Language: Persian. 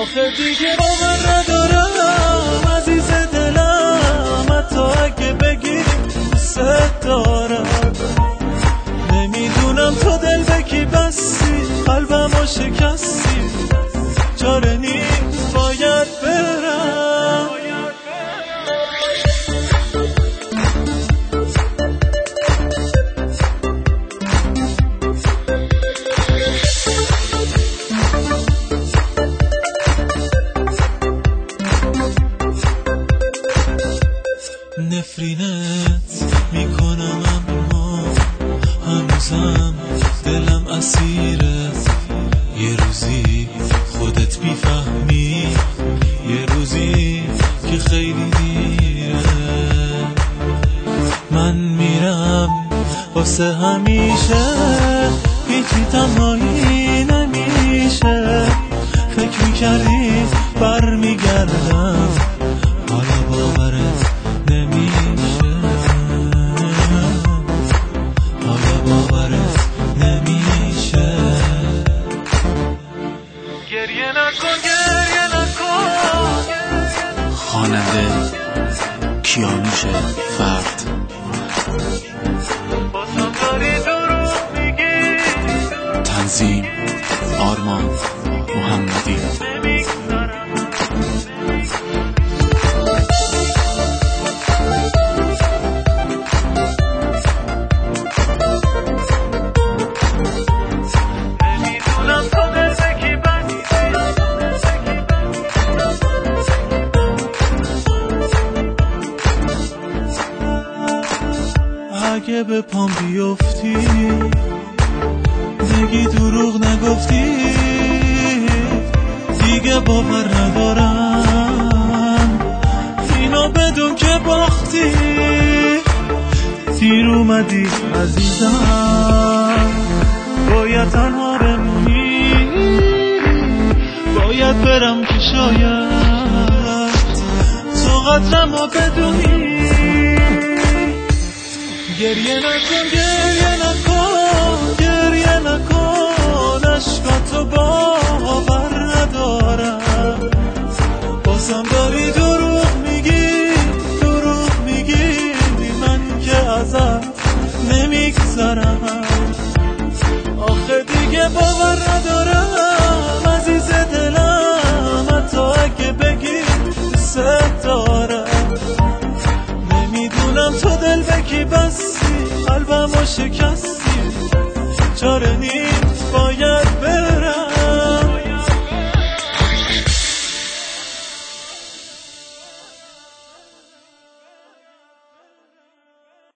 آخه دیگه باور ندارم عزیز دلم، حتی اگه بگی دوست دارم. نمیدونم تو دل به کی بستی، قلبمو شکستی، چاره نیست باید برم. نفرینت میکنم اما هنوزم دلم اسیرت. یه روزی خودت میفهمی، یه روزی که خیلی دیره. من میرم واسه همیشه، هیچی تنهایی نمیشه. فکر میکردی برمیگردم، حالا باورت نمیشه، حالا باورت نمیشه. گریه نکن، گریه نکن. خواننده کیانوش فرد. بازم داری دروغ میگی. تنظیم آرمان محمدی. اگه به پام بیفتی دیگه دروغ نگفتی، دیگه باور ندارم اینو بدون که باختی. دیر اومدی عزیزم، باید تنها بمونی، باید برم که شاید تو قدرمو بدونی. گریه نکن، گریه نکن، گریه نکن. عشقاتو باور ندارم، بازم داری دروغ میگی، دروغ میگی. من که ازت نمیگذرم، آخه دیگه باور ندارم عزیز دلم، حتی اگه بگی دوست دارم. نمیدونم تو دل به کی بستی، قلبمو شکستی، چاره نیست باید